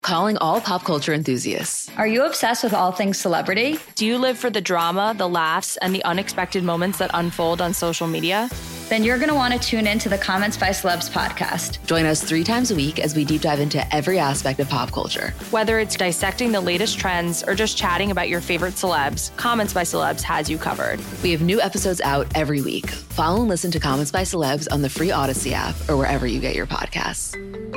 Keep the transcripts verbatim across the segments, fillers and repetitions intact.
Calling all pop culture enthusiasts. Are you obsessed with all things celebrity? Do you live for the drama, the laughs, and the unexpected moments that unfold on social media? Then you're going to want to tune in to the Comments by Celebs podcast. Join us three times a week as we deep dive into every aspect of pop culture. Whether it's dissecting the latest trends or just chatting about your favorite celebs, Comments by Celebs has you covered. We have new episodes out every week. Follow and listen to Comments by Celebs on the free Odyssey app or wherever you get your podcasts.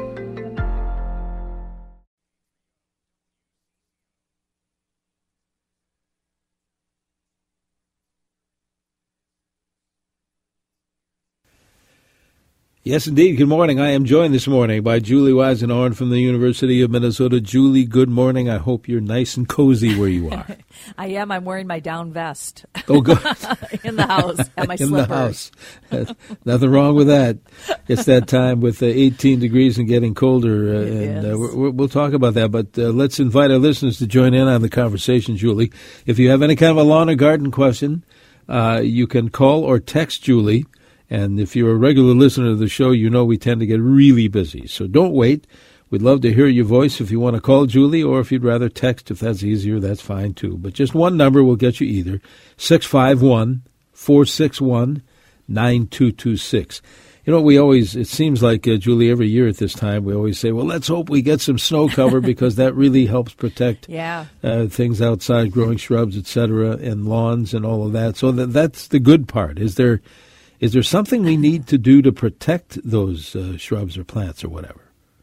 Yes, indeed. Good morning. I am joined this morning by Julie Weisenhorn from the University of Minnesota. Julie, good morning. I hope you're nice and cozy where you are. I am. I'm wearing my down vest. Oh, good. In the house, and my In slippers. the house. Uh, nothing wrong with that. It's that time with uh, eighteen degrees and getting colder, uh, and uh, we're, we'll talk about that. But uh, let's invite our listeners to join in on the conversation, Julie. If you have any kind of a lawn or garden question, uh, you can call or text Julie. And if you're a regular listener to the show, you know we tend to get really busy. So don't wait. We'd love to hear your voice if you want to call Julie, or if you'd rather text, if that's easier, that's fine too. But just one number will get you either, six five one, four six one, nine two two six. You know, we always, it seems like, uh, Julie, every year at this time, we always say, well, let's hope we get some snow cover because that really helps protect yeah. uh, things outside, growing shrubs, et cetera, and lawns and all of that. So that, that's the good part. Is there... Is there something we need to do to protect those uh, shrubs or plants or whatever?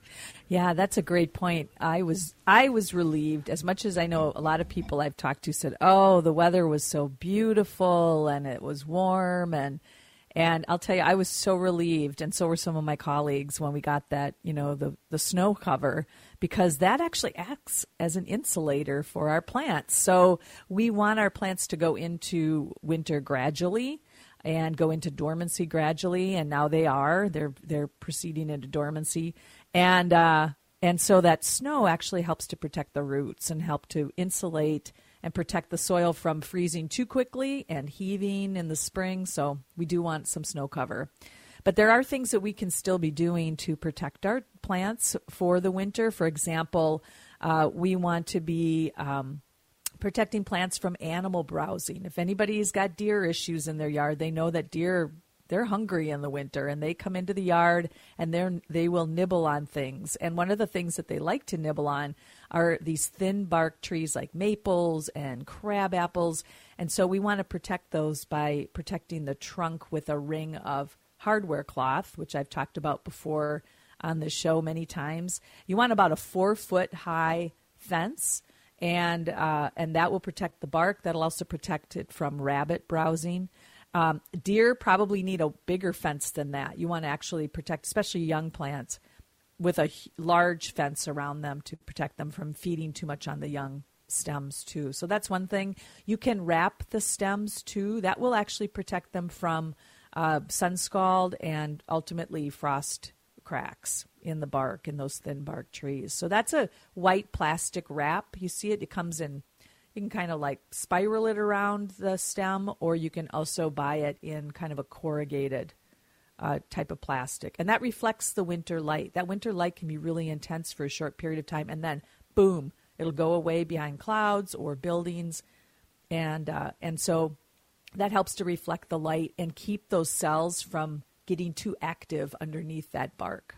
Yeah, that's a great point. I was I was relieved, as much as I know a lot of people I've talked to said, oh, the weather was so beautiful and it was warm. And and I'll tell you, I was so relieved, and so were some of my colleagues when we got that, you know, the, the snow cover, because that actually acts as an insulator for our plants. So we want our plants to go into winter gradually and go into dormancy gradually, and now they are. They're they're proceeding into dormancy, and uh, and so that snow actually helps to protect the roots and help to insulate and protect the soil from freezing too quickly and heaving in the spring. So we do want some snow cover. But there are things that we can still be doing to protect our plants for the winter. For example, uh, we want to be um, protecting plants from animal browsing. If anybody's got deer issues in their yard, they know that deer, they're hungry in the winter, and they come into the yard and they they will nibble on things. And one of the things that they like to nibble on are these thin bark trees like maples and crab apples. And so we want to protect those by protecting the trunk with a ring of hardware cloth, which I've talked about before on the show many times. You want about a four foot high fence, and uh, and that will protect the bark. That'll also protect it from rabbit browsing. Um, deer probably need a bigger fence than that. You want to actually protect, especially young plants, with a large fence around them to protect them from feeding too much on the young stems too. So that's one thing. You can wrap the stems too. That will actually protect them from uh, sun scald and ultimately frost cracks in the bark, in those thin bark trees. So that's a white plastic wrap. You see it, it comes in, you can kind of like spiral it around the stem, or you can also buy it in kind of a corrugated uh, type of plastic. And that reflects the winter light. That winter light can be really intense for a short period of time, and then boom, it'll go away behind clouds or buildings. And uh, and so that helps to reflect the light and keep those cells from getting too active underneath that bark.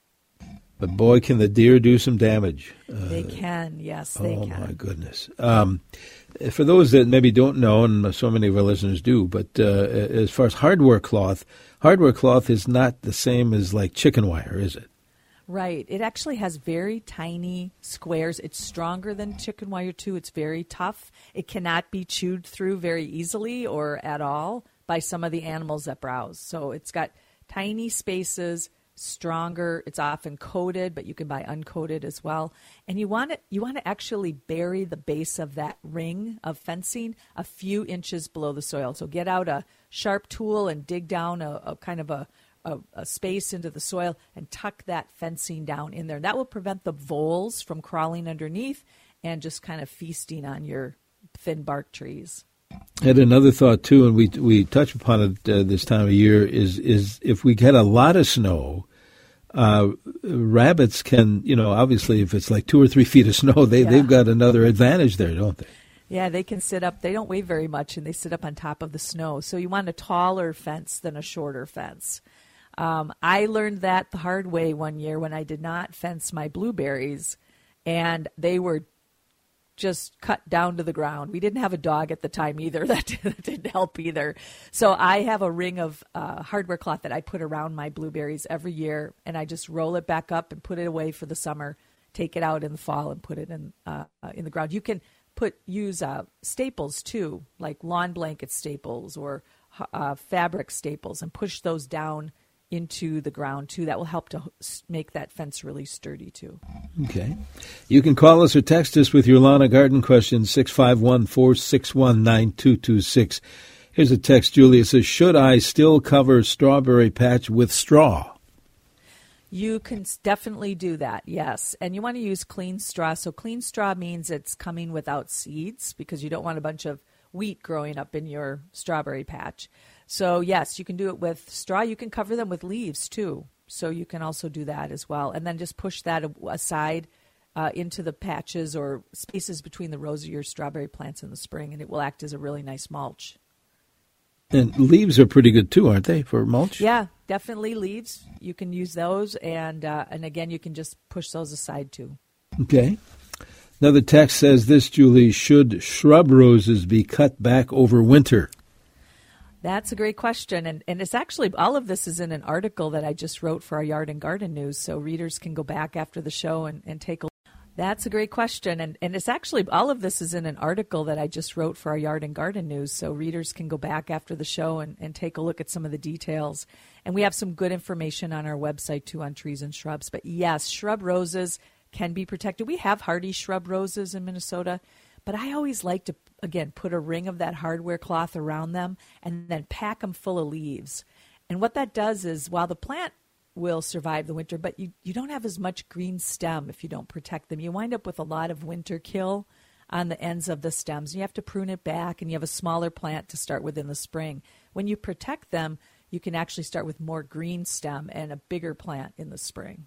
But boy, can the deer do some damage. Uh, they can, yes, they oh can. Oh, my goodness. Um, for those that maybe don't know, and so many of our listeners do, but uh, as far as hardware cloth, hardware cloth is not the same as like chicken wire, is it? Right. It actually has very tiny squares. It's stronger than chicken wire, too. It's very tough. It cannot be chewed through very easily or at all by some of the animals that browse. So it's got tiny spaces, stronger. It's often coated, but you can buy uncoated as well. And you want to you want to actually bury the base of that ring of fencing a few inches below the soil. So get out a sharp tool and dig down a, a kind of a, a, a space into the soil and tuck that fencing down in there. That will prevent the voles from crawling underneath and just kind of feasting on your thin bark trees. I had another thought, too, and we we touch upon it uh, this time of year, is is if we get a lot of snow, Uh, rabbits can, you know, obviously if it's like two or three feet of snow, they, Yeah. they've got another advantage there, don't they? Yeah, they can sit up. They don't weigh very much, and they sit up on top of the snow. So you want a taller fence than a shorter fence. Um, I learned that the hard way one year when I did not fence my blueberries, and they were just cut down to the ground. We didn't have a dog at the time either. That didn't help either. So I have a ring of uh, hardware cloth that I put around my blueberries every year, and I just roll it back up and put it away for the summer, take it out in the fall and put it in uh, uh, in the ground. You can put use uh, staples too, like lawn blanket staples or uh, fabric staples, and push those down into the ground too. That will help to make that fence really sturdy too. Okay. You can call us or text us with your lawn and garden questions, six five one, four six one, nine two two six. Here's a text, Julia. It says, should I still cover strawberry patch with straw? You can definitely do that, yes. And you want to use clean straw. So clean straw means it's coming without seeds, because you don't want a bunch of wheat growing up in your strawberry patch. So, yes, you can do it with straw. You can cover them with leaves, too. So you can also do that as well. And then just push that aside uh, into the patches or spaces between the rows of your strawberry plants in the spring, and it will act as a really nice mulch. And leaves are pretty good, too, aren't they, for mulch? Yeah, definitely leaves. You can use those. And, uh, and again, you can just push those aside, too. Okay. Another text says this, Julie, should shrub roses be cut back over winter? That's a great question. And, and it's actually, all of this is in an article that I just wrote for our Yard and Garden News, so readers can go back after the show and, and take a look. That's a great question. And, and it's actually, all of this is in an article that I just wrote for our Yard and Garden News, so readers can go back after the show and, and take a look at some of the details. And we have some good information on our website, too, on trees and shrubs. But yes, shrub roses can be protected. We have hardy shrub roses in Minnesota, but I always like to, again, put a ring of that hardware cloth around them and then pack them full of leaves. And what that does is, while the plant will survive the winter, but you, you don't have as much green stem if you don't protect them. You wind up with a lot of winter kill on the ends of the stems. You have to prune it back, and you have a smaller plant to start with in the spring. When you protect them, you can actually start with more green stem and a bigger plant in the spring.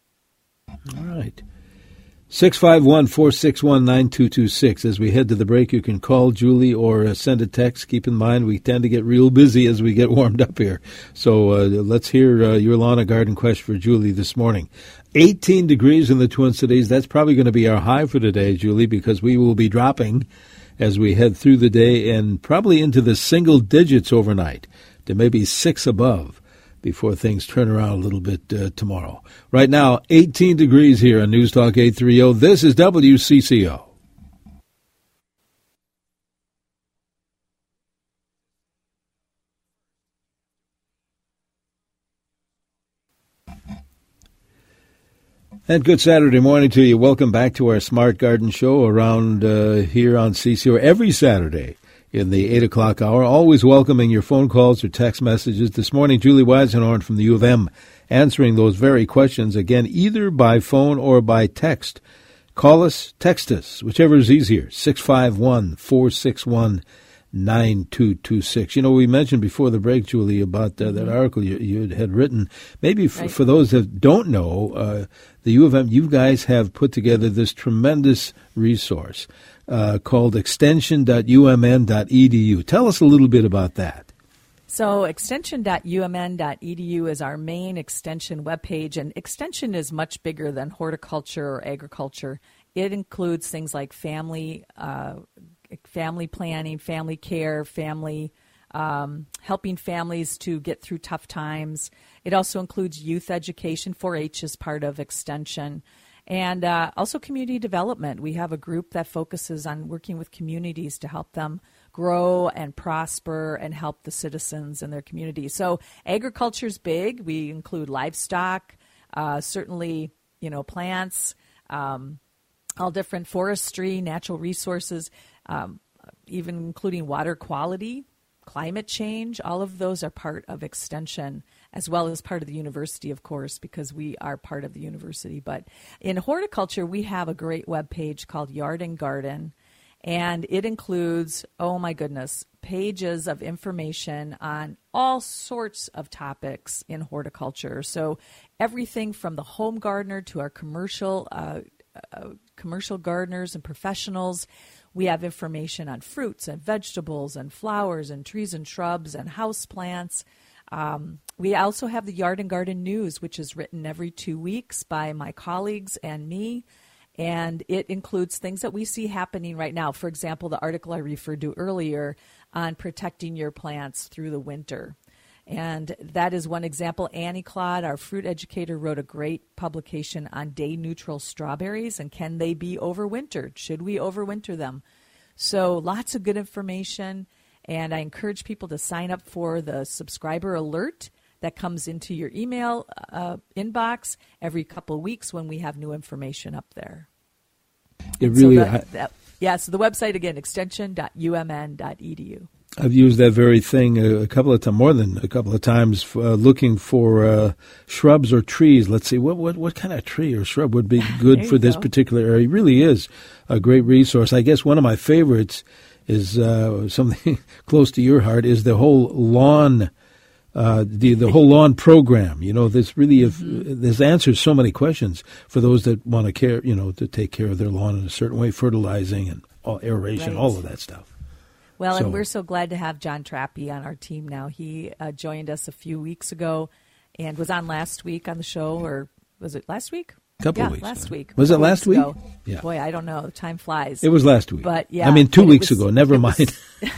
All right. six five one, four six one, nine two two six. As we head to the break, you can call Julie or uh, send a text. Keep in mind, we tend to get real busy as we get warmed up here. So uh, let's hear uh, your lawn and garden question for Julie this morning. eighteen degrees in the Twin Cities. That's probably going to be our high for today, Julie, because we will be dropping as we head through the day and probably into the single digits overnight to maybe six above, before things turn around a little bit uh, tomorrow. Right now, eighteen degrees here on News Talk eight thirty. This is W C C O. And good Saturday morning to you. Welcome back to our Smart Garden Show around uh, here on C C O every Saturday in the eight o'clock hour. Always welcoming your phone calls or text messages. This morning, Julie Weisenhorn from the U of M answering those very questions, again, either by phone or by text. Call us, text us, whichever is easier, six five one, four six one, nine two two six. You know, we mentioned before the break, Julie, about uh, that article you, you had written. Maybe f- right. for those that don't know, uh, the U of M, you guys have put together this tremendous resource uh, called extension dot u m n dot e d u. Tell us a little bit about that. So extension dot u m n dot e d u is our main extension webpage, and extension is much bigger than horticulture or agriculture. It includes things like family uh, family planning, family care, family um, helping families to get through tough times. It also includes youth education. four H is part of extension. And uh, also community development. We have a group that focuses on working with communities to help them grow and prosper and help the citizens in their community. So agriculture is big. We include livestock, uh, certainly, you know, plants, um, all different forestry, natural resources, um, even including water quality, climate change. All of those are part of extension, as well as part of the university, of course, because we are part of the university. But in horticulture, we have a great webpage called Yard and Garden, and it includes, oh my goodness, pages of information on all sorts of topics in horticulture. So everything from the home gardener to our commercial uh, uh, commercial gardeners and professionals. We have information on fruits and vegetables and flowers and trees and shrubs and house plants. Um, we also have the Yard and Garden News, which is written every two weeks by my colleagues and me. And it includes things that we see happening right now. For example, the article I referred to earlier on protecting your plants through the winter. And that is one example. Annie Claude, our fruit educator, wrote a great publication on day-neutral strawberries and can they be overwintered? Should we overwinter them? So lots of good information, and I encourage people to sign up for the subscriber alert that comes into your email uh, inbox every couple of weeks when we have new information up there. It really, so that, that, yeah, so the website again, extension dot u m n dot e d u. I've used that very thing a, a couple of times, more than a couple of times, uh, looking for uh, shrubs or trees. Let's see, what, what what kind of tree or shrub would be good for this go. particular area? It really is a great resource. I guess one of my favorites is uh, something close to your heart, is the whole lawn Uh, the the whole lawn program. You know, this really mm-hmm. this answers so many questions for those that want to care, you know, to take care of their lawn in a certain way, fertilizing and all, aeration, right. all of that stuff. Well, so, and we're so glad to have John Trappe on our team now. He uh, joined us a few weeks ago and was on last week on the show, or was it last week? Couple yeah, of weeks. last week. Was it last week? Ago. Yeah. Boy, I don't know. Time flies. It was last week. But yeah, I mean, two weeks was, ago. Never mind.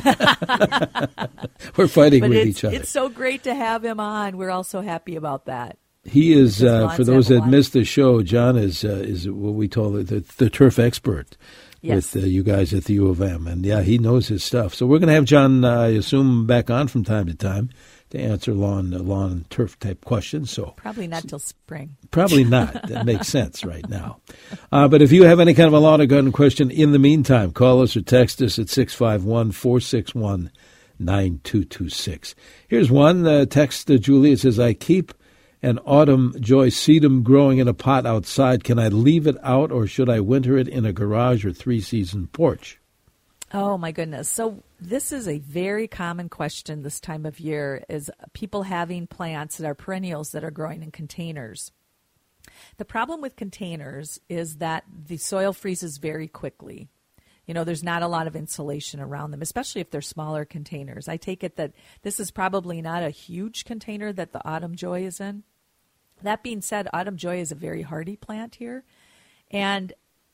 We're fighting but with each other. It's so great to have him on. We're all so happy about that. He is, uh, for those that missed the show, John is uh, is what we call the, the turf expert yes. with uh, you guys at the U of M. And, yeah, he knows his stuff. So we're going to have John, uh, I assume, back on from time to time to answer lawn uh, lawn and turf type questions. So probably not till spring. Probably not. That makes sense right now. Uh, but if you have any kind of a lawn or garden question in the meantime, call us or text us at six five one, four six one, nine two two six. Here's one uh, text to Julie. It says, I keep an autumn joy sedum growing in a pot outside. Can I leave it out or should I winter it in a garage or three-season porch? Oh, my goodness. So this is a very common question this time of year, is people having plants that are perennials that are growing in containers. The problem with containers is that the soil freezes very quickly. You know, there's not a lot of insulation around them, especially if they're smaller containers. I take it that this is probably not a huge container that the Autumn Joy is in. That being said, Autumn Joy is a very hardy plant here. And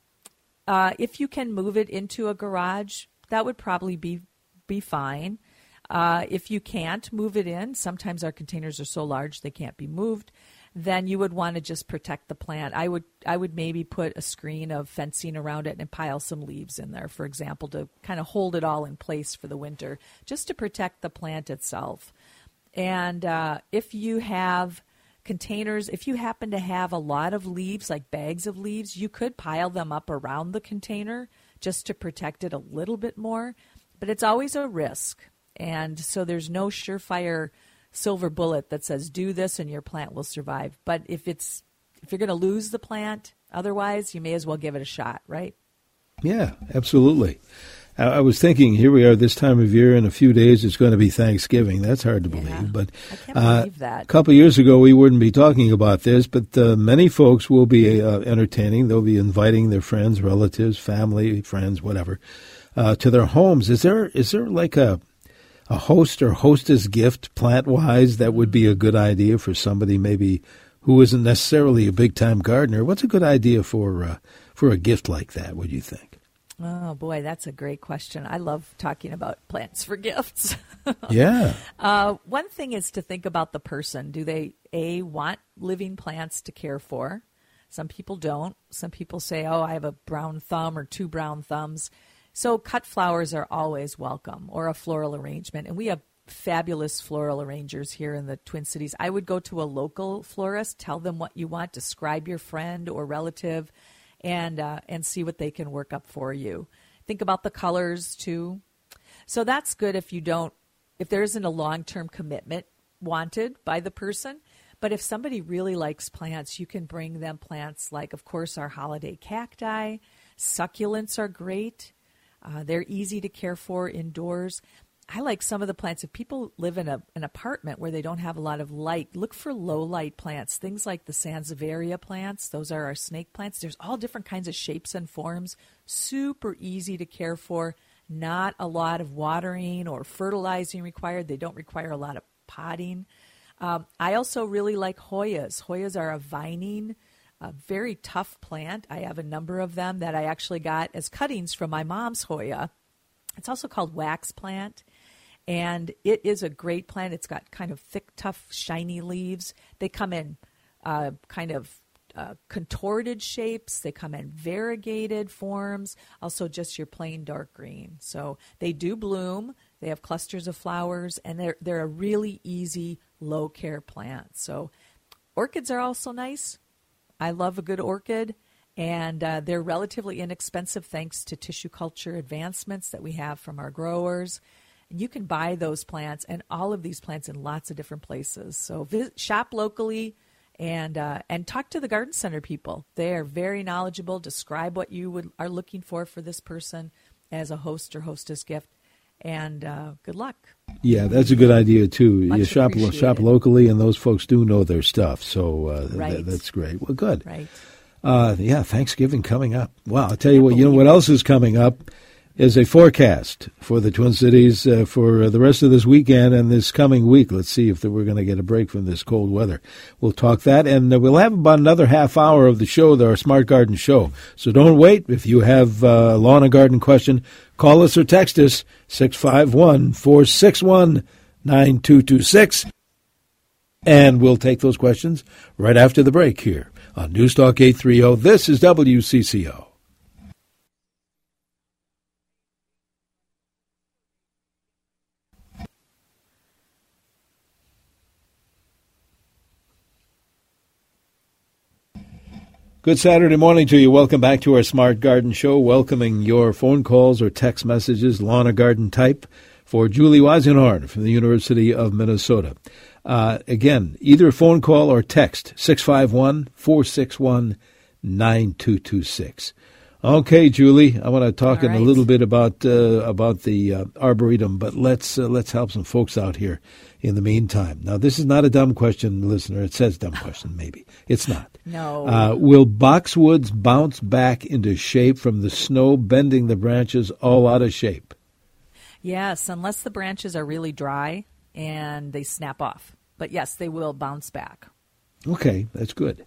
uh, if you can move it into a garage, that would probably be be fine. Uh, if you can't move it in, sometimes our containers are so large they can't be moved, then you would want to just protect the plant. I would I would maybe put a screen of fencing around it and pile some leaves in there, for example, to kind of hold it all in place for the winter, just to protect the plant itself. And uh, if you have containers, if you happen to have a lot of leaves, like bags of leaves, you could pile them up around the container just to protect it a little bit more. But it's always a risk. And so there's no surefire silver bullet that says do this and your plant will survive. But if it's if you're going to lose the plant, otherwise you may as well give it a shot, right? Yeah, absolutely. I, I was thinking, here we are this time of year. In a few days, it's going to be Thanksgiving. That's hard to yeah, believe. But I can't uh, believe that. A couple of years ago, we wouldn't be talking about this, but uh, many folks will be uh, entertaining. They'll be inviting their friends, relatives, family, friends, whatever, uh, to their homes. Is there is there like a a host or hostess gift plant-wise that would be a good idea for somebody maybe who isn't necessarily a big-time gardener? What's a good idea for uh, for a gift like that, would you think? Oh, boy, that's a great question. I love talking about plants for gifts. Yeah. Uh, one thing is to think about the person. Do they, A, want living plants to care for? Some people don't. Some people say, oh, I have a brown thumb or two brown thumbs. So cut flowers are always welcome, or a floral arrangement. And we have fabulous floral arrangers here in the Twin Cities. I would go to a local florist, tell them what you want, describe your friend or relative, and uh, and see what they can work up for you. Think about the colors, too. So that's good if you don't, if there isn't a long-term commitment wanted by the person. But if somebody really likes plants, you can bring them plants like, of course, our holiday cacti. Succulents are great. Uh, they're easy to care for indoors. I like some of the plants. If people live in a, an apartment where they don't have a lot of light, look for low light plants, things like the Sansevieria plants. Those are our snake plants. There's all different kinds of shapes and forms, super easy to care for, not a lot of watering or fertilizing required. They don't require a lot of potting. Um, I also really like Hoyas. Hoyas are a vining, a very tough plant. I have a number of them that I actually got as cuttings from my mom's Hoya. It's also called wax plant, and it is a great plant. It's got kind of thick, tough, shiny leaves. They come in uh, kind of uh, contorted shapes. They come in variegated forms, also just your plain dark green. So they do bloom. They have clusters of flowers, and they're, they're a really easy, low-care plant. So orchids are also nice. I love a good orchid. And uh, they're relatively inexpensive thanks to tissue culture advancements that we have from our growers. And you can buy those plants and all of these plants in lots of different places. So visit, shop locally and uh, and talk to the garden center people. They are very knowledgeable. Describe what you would are looking for for this person as a host or hostess gift. And uh, good luck. Yeah, that's a good idea, too. Much you shop shop locally, and those folks do know their stuff. So uh, right. th- that's great. Well, good. Right. Uh, yeah, Thanksgiving coming up. Wow, I'll tell you what, you know what else is coming up is a forecast for the Twin Cities uh, for uh, the rest of this weekend and this coming week. Let's see if we're going to get a break from this cold weather. We'll talk that, and uh, we'll have about another half hour of the show, our Smart Garden Show. So don't wait. If you have a lawn and garden question, call us or text us, six five one, four six one, nine two two six. And we'll take those questions right after the break here on Newstalk eight thirty. This is W C C O. Good Saturday morning to you. Welcome back to our Smart Garden Show, welcoming your phone calls or text messages, lawn or garden type, for Julie Weisenhorn from the University of Minnesota. Uh, again, either phone call or text, six five one, four six one, nine two two six. Okay, Julie, I want to talk in right. a little bit about uh, about the uh, Arboretum, but let's uh, let's help some folks out here in the meantime. Now, this is not a dumb question, listener. It says dumb question, maybe. It's not. No. Uh, will boxwoods bounce back into shape from the snow bending the branches all out of shape? Yes, unless the branches are really dry and they snap off. But yes, they will bounce back. Okay, that's good.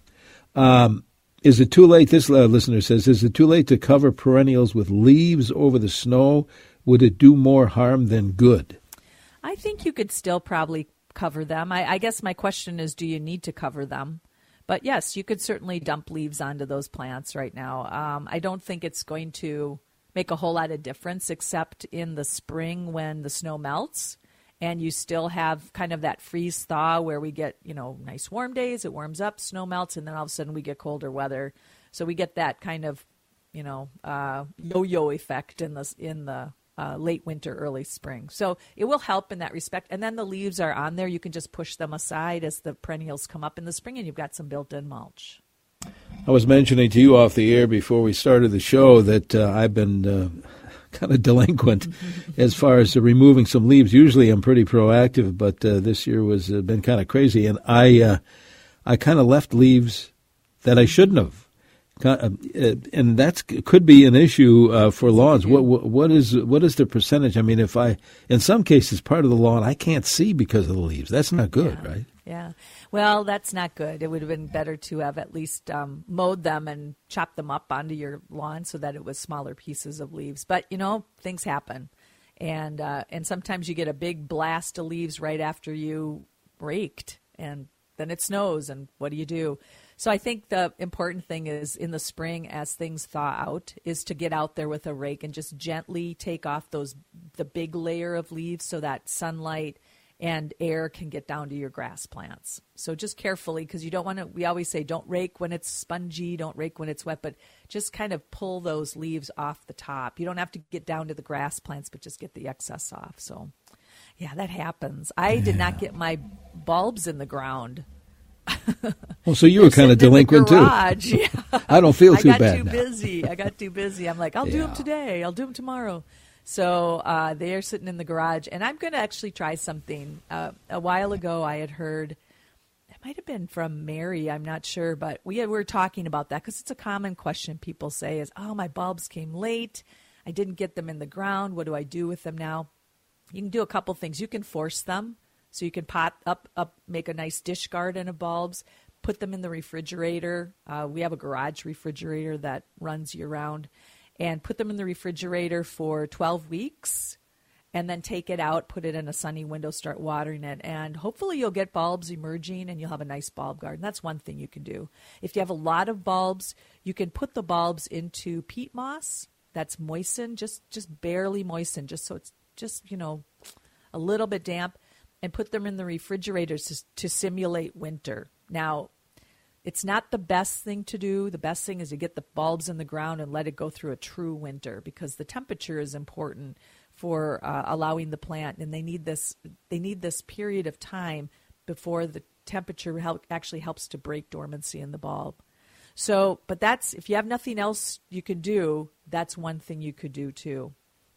Um, is it too late, this uh, listener says, is it too late to cover perennials with leaves over the snow? Would it do more harm than good? I think you could still probably cover them. I, I guess my question is, do you need to cover them? But yes, you could certainly dump leaves onto those plants right now. Um, I don't think it's going to make a whole lot of difference except in the spring when the snow melts and you still have kind of that freeze thaw where we get, you know, nice warm days, it warms up, snow melts, and then all of a sudden we get colder weather. So we get that kind of, you know, uh, yo-yo effect in the, in the uh, late winter, early spring. So it will help in that respect. And then the leaves are on there. You can just push them aside as the perennials come up in the spring and you've got some built-in mulch. I was mentioning to you off the air before we started the show that uh, I've been uh, kind of delinquent as far as uh, removing some leaves. Usually I'm pretty proactive, but uh, this year was uh, been kind of crazy, and I uh, I kind of left leaves that I shouldn't have, uh, and that could be an issue uh, for lawns. What, what what is what is the percentage? I mean, if I in some cases part of the lawn I can't see because of the leaves, that's not good, yeah. right? Yeah. Well, that's not good. It would have been better to have at least um, mowed them and chopped them up onto your lawn so that it was smaller pieces of leaves. But, you know, things happen. And uh, and sometimes you get a big blast of leaves right after you raked. And then it snows. And what do you do? So I think the important thing is in the spring as things thaw out is to get out there with a rake and just gently take off those the big layer of leaves so that sunlight and air can get down to your grass plants. So just carefully, because you don't want to, we always say don't rake when it's spongy, don't rake when it's wet, but just kind of pull those leaves off the top. You don't have to get down to the grass plants, but just get the excess off. So, yeah, that happens. I did not get my bulbs in the ground. Well, so you were kind of delinquent too. Yeah. I don't feel too I got bad too now. busy. I got too busy. I'm like, I'll Yeah. do them today. I'll do them tomorrow. So uh, they are sitting in the garage, and I'm going to actually try something. Uh, a while ago, I had heard, it might have been from Mary, I'm not sure, but we, had, we were talking about that because it's a common question people say is, oh, my bulbs came late. I didn't get them in the ground. What do I do with them now? You can do a couple things. You can force them. So you can pot up, up, make a nice dish garden of bulbs, put them in the refrigerator. Uh, we have a garage refrigerator that runs year-round. And put them in the refrigerator for twelve weeks, and then take it out, put it in a sunny window, start watering it. And hopefully you'll get bulbs emerging, and you'll have a nice bulb garden. That's one thing you can do. If you have a lot of bulbs, you can put the bulbs into peat moss that's moistened, just, just barely moistened, just so it's just, you know, a little bit damp, and put them in the refrigerator to, to simulate winter. Now, it's not the best thing to do. The best thing is to get the bulbs in the ground and let it go through a true winter, because the temperature is important for uh, allowing the plant, and they need this. They need this period of time before the temperature help, actually helps to break dormancy in the bulb. So, but that's, if you have nothing else you can do, that's one thing you could do too.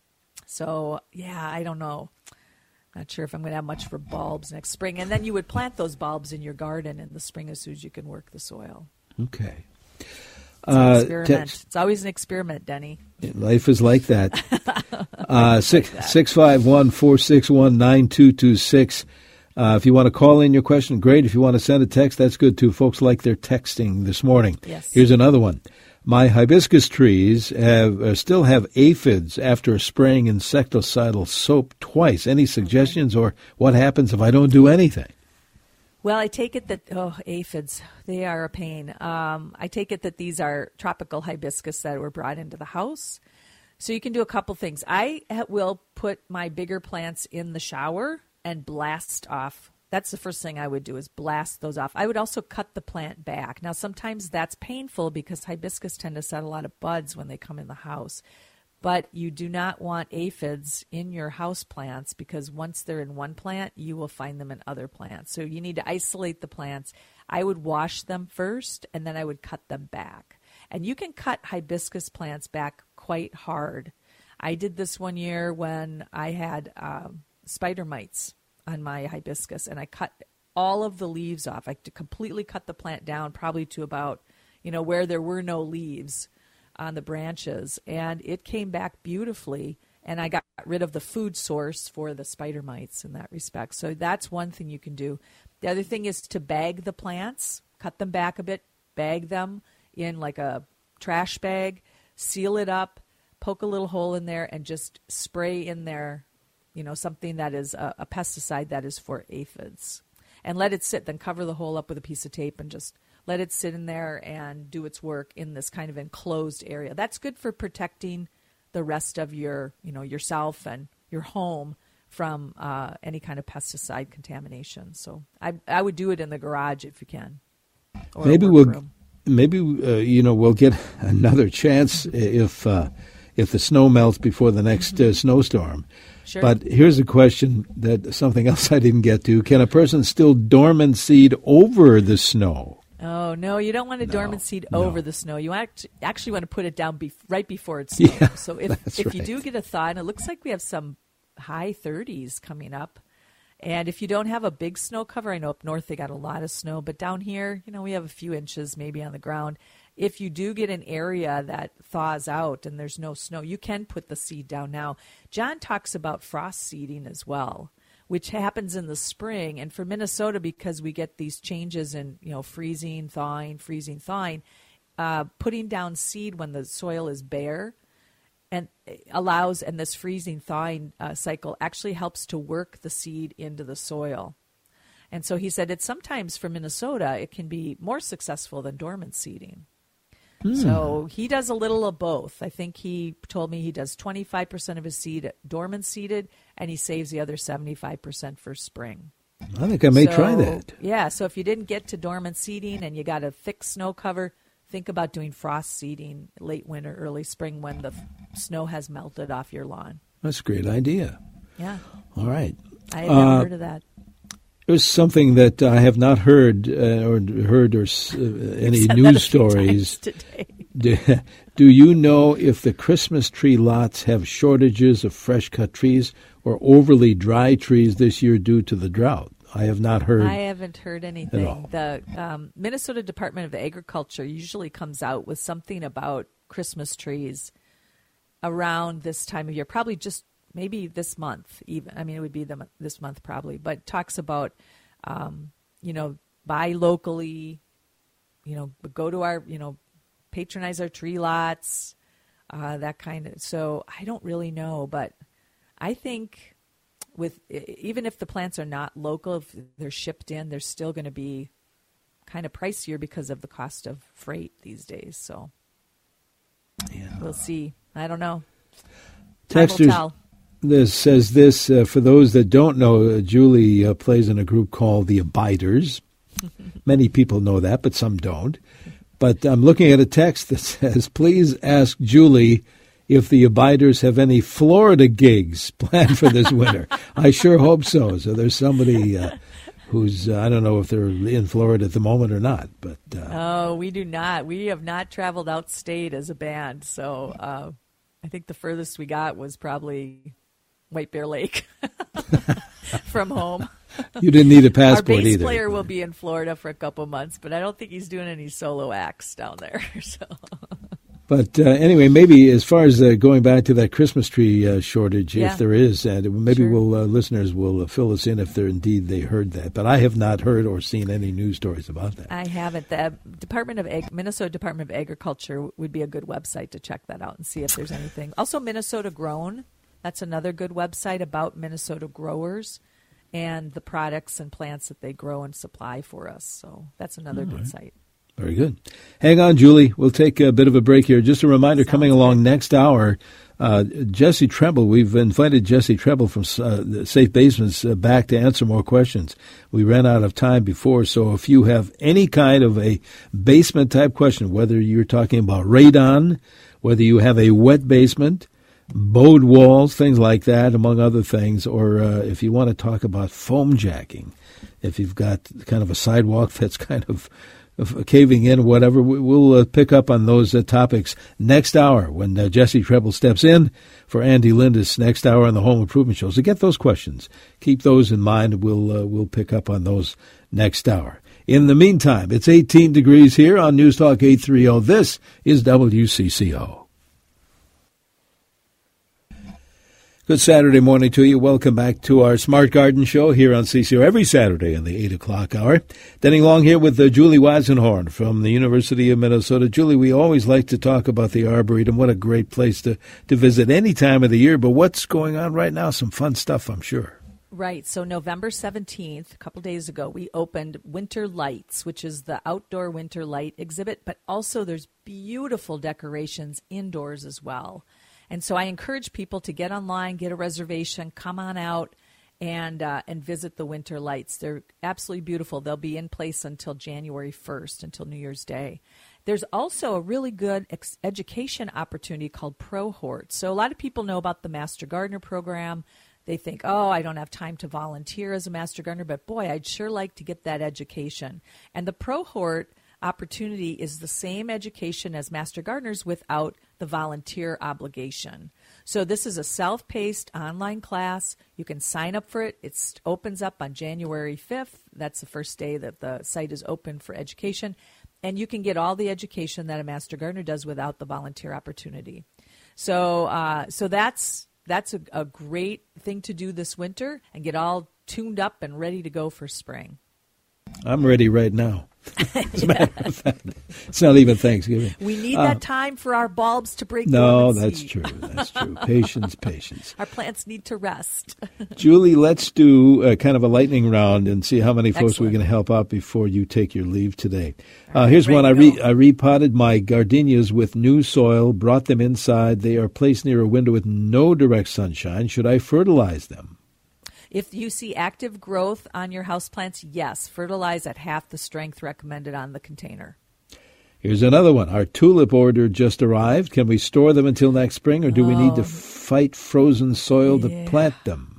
So, yeah, I don't know. Not sure if I'm going to have much for bulbs next spring. And then you would plant those bulbs in your garden in the spring as soon as you can work the soil. Okay. It's an uh, experiment. Text. It's always an experiment, Denny. Life is like that. uh, six six five one four six one nine two two six. Uh, if you want to call in your question, great. If you want to send a text, that's good too. Folks like their texting this morning. Yes. Here's another one. My hibiscus trees have uh, still have aphids after spraying insecticidal soap twice. Any suggestions, or what happens if I don't do anything? Well, I take it that, oh, aphids, they are a pain. Um, I take it that these are tropical hibiscus that were brought into the house. So you can do a couple things. I will put my bigger plants in the shower and blast off. That's the first thing I would do, is blast those off. I would also cut the plant back. Now, sometimes that's painful because hibiscus tend to set a lot of buds when they come in the house. But you do not want aphids in your house plants, because once they're in one plant, you will find them in other plants. So you need to isolate the plants. I would wash them first, and then I would cut them back. And you can cut hibiscus plants back quite hard. I did this one year when I had um, spider mites on my hibiscus, and I cut all of the leaves off. I completely cut the plant down, probably to about, you know, where there were no leaves on the branches, and it came back beautifully, and I got rid of the food source for the spider mites in that respect. So that's one thing you can do. The other thing is to bag the plants, cut them back a bit, bag them in like a trash bag, seal it up, poke a little hole in there, and just spray in there, you know, something that is a, a pesticide that is for aphids. And let it sit, then cover the hole up with a piece of tape and just let it sit in there and do its work in this kind of enclosed area. That's good for protecting the rest of your, you know, yourself and your home from uh, any kind of pesticide contamination. So I I would do it in the garage if you can. Or maybe we'll maybe uh, you know we'll get another chance if uh, if the snow melts before the next mm-hmm. uh, snowstorm. Sure. But here's a question that something else I didn't get to. Can a person still dormant seed over the snow? Oh, no, you don't want to no, dormant seed no. over the snow. You act, actually want to put it down be, right before it snows. Yeah, so if, if right. you do get a thaw, and it looks like we have some high thirties coming up, and if you don't have a big snow cover, I know up north they got a lot of snow, but down here, you know, we have a few inches maybe on the ground. If you do get an area that thaws out and there's no snow, you can put the seed down now. John talks about frost seeding as well, which happens in the spring. And for Minnesota, because we get these changes in, you know, freezing, thawing, freezing, thawing, uh, putting down seed when the soil is bare and allows, and this freezing, thawing uh, cycle actually helps to work the seed into the soil. And so he said it's sometimes for Minnesota, it can be more successful than dormant seeding. Mm. So he does a little of both. I think he told me he does twenty-five percent of his seed dormant seeded, and he saves the other seventy-five percent for spring. I think I may so, try that. Yeah, so if you didn't get to dormant seeding and you got a thick snow cover, think about doing frost seeding late winter, early spring when the f- snow has melted off your lawn. That's a great idea. Yeah. All right. I had never uh, heard of that. There's something that I have not heard uh, or heard or uh, any news stories. Today. Do, do you know if the Christmas tree lots have shortages of fresh-cut trees or overly dry trees this year due to the drought? I have not heard. I haven't heard anything. The um, Minnesota Department of Agriculture usually comes out with something about Christmas trees around this time of year, probably just maybe this month even. I mean, it would be the, this month probably, but talks about, um, you know, buy locally, you know, go to our, you know, patronize our tree lots, uh, that kind of. So I don't really know, but I think with even if the plants are not local, if they're shipped in, they're still going to be kind of pricier because of the cost of freight these days. So yeah. We'll see. I don't know. Time will tell. This says this, uh, for those that don't know, uh, Julie uh, plays in a group called the Abiders. Many people know that, but some don't. But I'm looking at a text that says, please ask Julie if the Abiders have any Florida gigs planned for this winter. I sure hope so. So there's somebody uh, who's, uh, I don't know if they're in Florida at the moment or not. But uh, oh, we do not. We have not traveled outstate as a band. So uh, I think the furthest we got was probably White Bear Lake from home. You didn't need a passport either. Our bass either. player will be in Florida for a couple months, but I don't think he's doing any solo acts down there. So. But uh, anyway, maybe as far as uh, going back to that Christmas tree uh, shortage, yeah. if there is, and maybe sure. we'll uh, listeners will uh, fill us in if they're indeed they heard that. But I have not heard or seen any news stories about that. I haven't. The Department of Ag- Minnesota Department of Agriculture would be a good website to check that out and see if there's anything. Also, Minnesota Grown. That's another good website about Minnesota growers and the products and plants that they grow and supply for us. So that's another All good right. site. Very good. Hang on, Julie. We'll take a bit of a break here. Just a reminder, Sounds coming along good. next hour, uh, Jesse Treble. We've invited Jesse Treble from uh, Safe Basements uh, back to answer more questions. We ran out of time before, so if you have any kind of a basement-type question, whether you're talking about radon, whether you have a wet basement, bowed walls, things like that, among other things, or uh, if you want to talk about foam jacking, if you've got kind of a sidewalk that's kind of, of caving in or whatever, we'll uh, pick up on those uh, topics next hour when uh, Jesse Treble steps in for Andy Lindis next hour on the Home Improvement Show. So get those questions. Keep those in mind. We'll, uh, we'll pick up on those next hour. In the meantime, it's eighteen degrees here on News Talk eight thirty. This is W C C O. Good Saturday morning to you. Welcome back to our Smart Garden Show here on C C O every Saturday in the eight o'clock hour. Denning along here with uh, Julie Weisenhorn from the University of Minnesota. Julie, we always like to talk about the Arboretum. What a great place to, to visit any time of the year. But what's going on right now? Some fun stuff, I'm sure. Right. So November seventeenth, a couple days ago, we opened Winter Lights, which is the outdoor winter light exhibit. But also there's beautiful decorations indoors as well. And so I encourage people to get online, get a reservation, come on out, and uh, and visit the Winter Lights. They're absolutely beautiful. They'll be in place until January first, until New Year's Day. There's also a really good ex- education opportunity called ProHort. So a lot of people know about the Master Gardener program. They think, oh, I don't have time to volunteer as a Master Gardener, but boy, I'd sure like to get that education. And the ProHort opportunity is the same education as Master Gardeners without the volunteer obligation. So this is a self-paced online class. You can sign up for it. It opens up on January fifth. That's the first day that the site is open for education. And you can get all the education that a Master Gardener does without the volunteer opportunity. So uh, so that's that's a, a great thing to do this winter and get all tuned up and ready to go for spring. I'm ready right now. As a matter of fact, it's not even Thanksgiving. We need uh, that time for our bulbs to break. No, that's true. That's true. Patience, patience. Our plants need to rest. Julie, let's do a kind of a lightning round and see how many folks Excellent. we're going to help out before you take your leave today. Uh, right, here's one. I, re- go. I repotted my gardenias with new soil, brought them inside. They are placed near a window with no direct sunshine. Should I fertilize them? If you see active growth on your houseplants, yes, fertilize at half the strength recommended on the container. Here's another one. Our tulip order just arrived. Can we store them until next spring, or do oh. we need to fight frozen soil yeah. to plant them?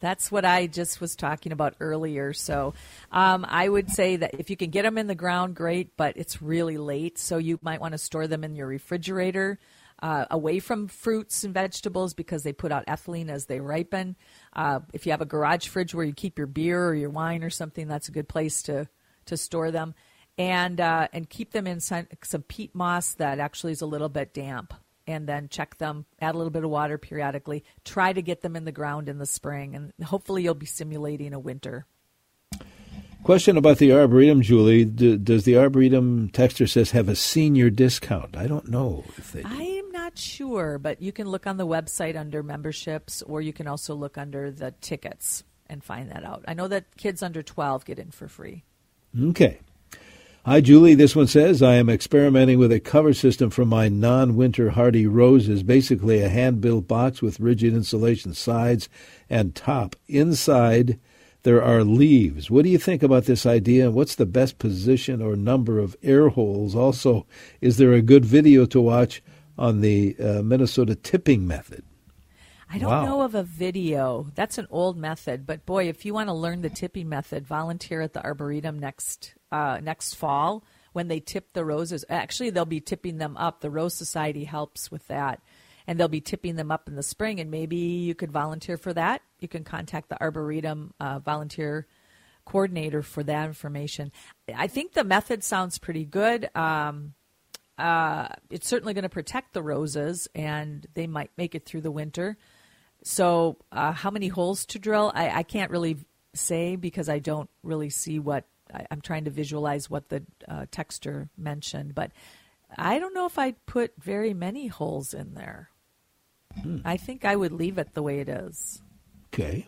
That's what I just was talking about earlier. So um, I would say that if you can get them in the ground, great, but it's really late. So you might want to store them in your refrigerator uh, away from fruits and vegetables because they put out ethylene as they ripen. Uh, if you have a garage fridge where you keep your beer or your wine or something, that's a good place to, to store them. And, uh, and keep them in some, some peat moss that actually is a little bit damp. And then check them, add a little bit of water periodically. Try to get them in the ground in the spring, and hopefully you'll be simulating a winter. Question about the Arboretum, Julie. Do, does the Arboretum, texter says, have a senior discount? I don't know if they do. I am not sure, but you can look on the website under memberships, or you can also look under the tickets and find that out. I know that kids under twelve get in for free. Okay. Hi, Julie. This one says, I am experimenting with a cover system for my non-winter hardy roses, basically a hand-built box with rigid insulation sides and top. Inside, there are leaves. What do you think about this idea, and what's the best position or number of air holes? Also, is there a good video to watch on the uh, Minnesota tipping method? I don't Wow. know of a video. That's an old method. But, boy, if you want to learn the tipping method, volunteer at the Arboretum next uh, next fall when they tip the roses. Actually, they'll be tipping them up. The Rose Society helps with that. And they'll be tipping them up in the spring. And maybe you could volunteer for that. You can contact the Arboretum uh, volunteer coordinator for that information. I think the method sounds pretty good. Um Uh, it's certainly going to protect the roses, and they might make it through the winter. So uh, how many holes to drill, I, I can't really say because I don't really see what I, I'm trying to visualize what the uh, texter mentioned. But I don't know if I'd put very many holes in there. Hmm. I think I would leave it the way it is. Okay.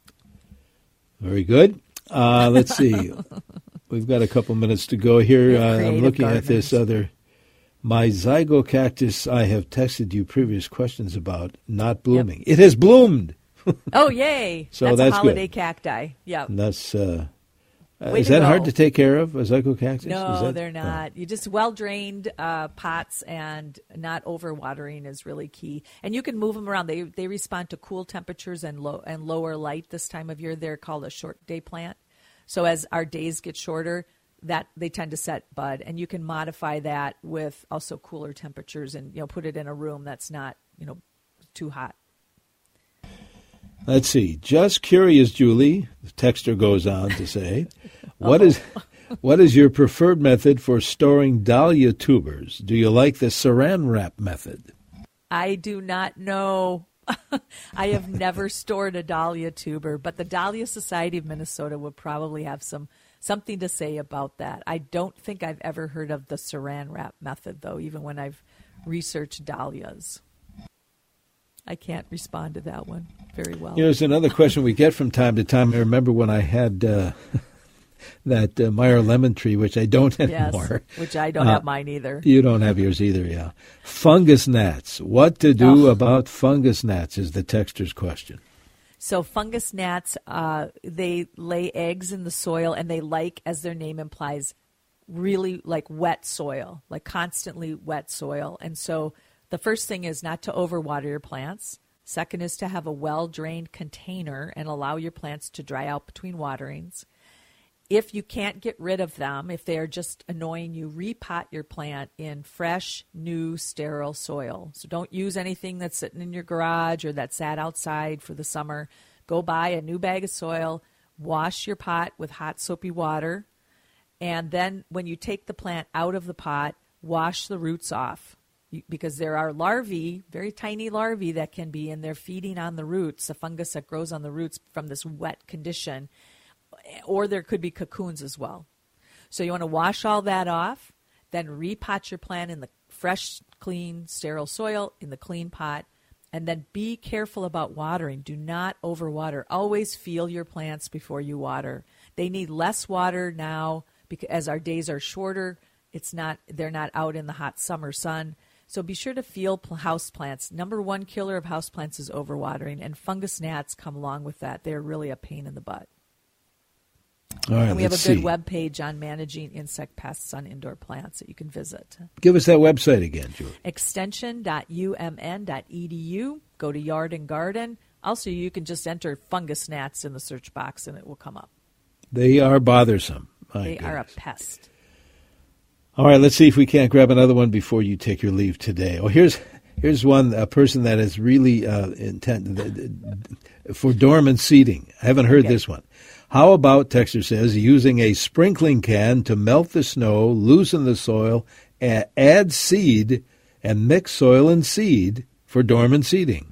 Very good. Uh, let's see. We've got a couple minutes to go here. Uh, I'm looking gardeners. At this other... My zygocactus, I have texted you previous questions about not blooming. Yep. It has bloomed. Oh, yay. So that's, that's a holiday good. Cacti. Yeah. That's uh, uh, is that go. hard to take care of, a zygocactus? No, that, they're not. Oh. You just well-drained uh, pots, and not overwatering is really key. And you can move them around. They they respond to cool temperatures and low and lower light this time of year. They're called a short day plant. So as our days get shorter, that they tend to set bud, and you can modify that with also cooler temperatures, and you know put it in a room that's not you know too hot. Let's see. Just curious, Julie. The texter goes on to say, "What is what is your preferred method for storing dahlia tubers? Do you like the Saran wrap method?" I do not know. I have never stored a dahlia tuber, but the Dahlia Society of Minnesota would probably have some. Something to say about that. I don't think I've ever heard of the Saran wrap method, though, even when I've researched dahlias. I can't respond to that one very well. Here's another question we get from time to time. I remember when I had uh, that uh, Meyer lemon tree, which I don't anymore. Yes, which I don't uh, have mine either. You don't have yours either, yeah. Fungus gnats. What to do oh. about fungus gnats is the texter's question. So fungus gnats, uh, they lay eggs in the soil, and they like, as their name implies, really like wet soil, like constantly wet soil. And so the first thing is not to overwater your plants. Second is to have a well-drained container and allow your plants to dry out between waterings. If you can't get rid of them, if they are just annoying you, repot your plant in fresh, new, sterile soil. So don't use anything that's sitting in your garage or that sat outside for the summer. Go buy a new bag of soil, wash your pot with hot, soapy water, and then when you take the plant out of the pot, wash the roots off. Because there are larvae, very tiny larvae, that can be in there feeding on the roots, the fungus that grows on the roots from this wet condition. Or there could be cocoons as well. So you want to wash all that off, then repot your plant in the fresh, clean, sterile soil in the clean pot, and then be careful about watering. Do not overwater. Always feel your plants before you water. They need less water now because as our days are shorter, it's not they're not out in the hot summer sun. So be sure to feel house plants. Number one killer of house plants is overwatering, and fungus gnats come along with that. They're really a pain in the butt. All right, and we have a let's good see. web page on managing insect pests on indoor plants that you can visit. Give us that website again, Julie. extension dot u m n dot e d u. Go to Yard and Garden. Also, you can just enter fungus gnats in the search box and it will come up. They are bothersome. My they goodness. are a pest. All right, let's see if we can't grab another one before you take your leave today. Oh, here's here's one a person that is really uh, intent for dormant seeding. I haven't heard Okay. this one. How about, Texter says, using a sprinkling can to melt the snow, loosen the soil, a- add seed, and mix soil and seed for dormant seeding?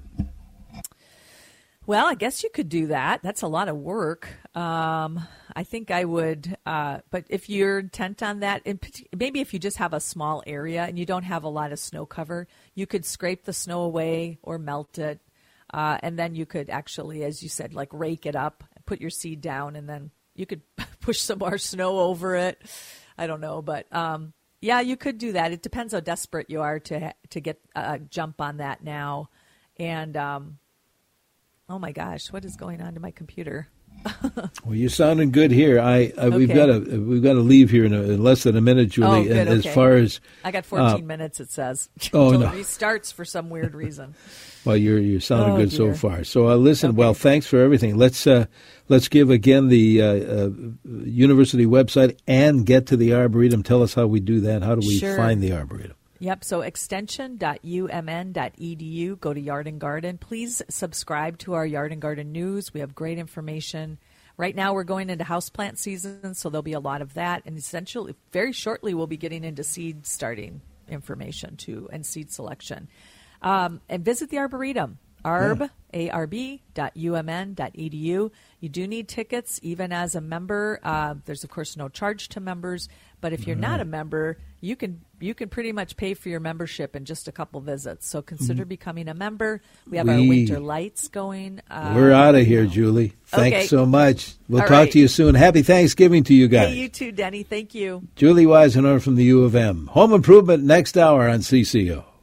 Well, I guess you could do that. That's a lot of work. Um, I think I would, uh, but if you're intent on that, in, maybe if you just have a small area and you don't have a lot of snow cover, you could scrape the snow away or melt it, uh, and then you could actually, as you said, like rake it up, put your seed down, and then you could push some more snow over it. I don't know, but um, yeah, you could do that. It depends how desperate you are to to get a jump on that now, and. Um, Oh my gosh! What is going on to my computer? Well, you're sounding good here. I, I we've Okay. got to we've got to leave here in, a, in less than a minute, Julie. Oh, good, and okay. as far as I got fourteen uh, minutes. It says. Oh, Until no. it restarts for some weird reason. well, you're you're sounding Oh, good dear. so far. So uh, listen. Okay. Well, thanks for everything. Let's uh, let's give again the uh, uh, university website and get to the Arboretum. Tell us how we do that. How do we Sure. find the Arboretum? Yep. So extension dot u m n dot e d u. Go to Yard and Garden. Please subscribe to our Yard and Garden news. We have great information. Right now we're going into houseplant season, so there'll be a lot of that. And essentially, very shortly, we'll be getting into seed starting information too and seed selection. Um, and visit the Arboretum. Arb, A R B dot U M N dot E D U. You do need tickets, even as a member. Uh, there's, of course, no charge to members. But if you're not a member, you can you can pretty much pay for your membership in just a couple visits. So consider becoming a member. We have our We- winter lights going. Uh, We're out of here, Julie. Thanks Okay. so much. We'll All talk right. to you soon. Happy Thanksgiving to you guys. Hey, you too, Denny. Thank you. Julie Weisenhorn from the U of M. Home Improvement next hour on C C O.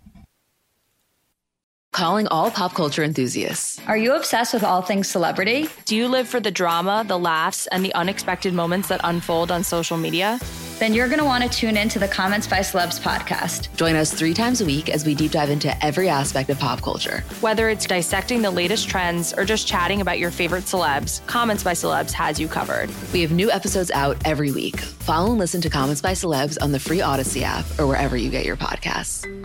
Calling all pop culture enthusiasts. Are you obsessed with all things celebrity? Do you live for the drama, the laughs, and the unexpected moments that unfold on social media? Then you're going to want to tune in to the Comments by Celebs podcast. Join us three times a week as we deep dive into every aspect of pop culture. Whether it's dissecting the latest trends or just chatting about your favorite celebs, Comments by Celebs has you covered. We have new episodes out every week. Follow and listen to Comments by Celebs on the free Odyssey app or wherever you get your podcasts.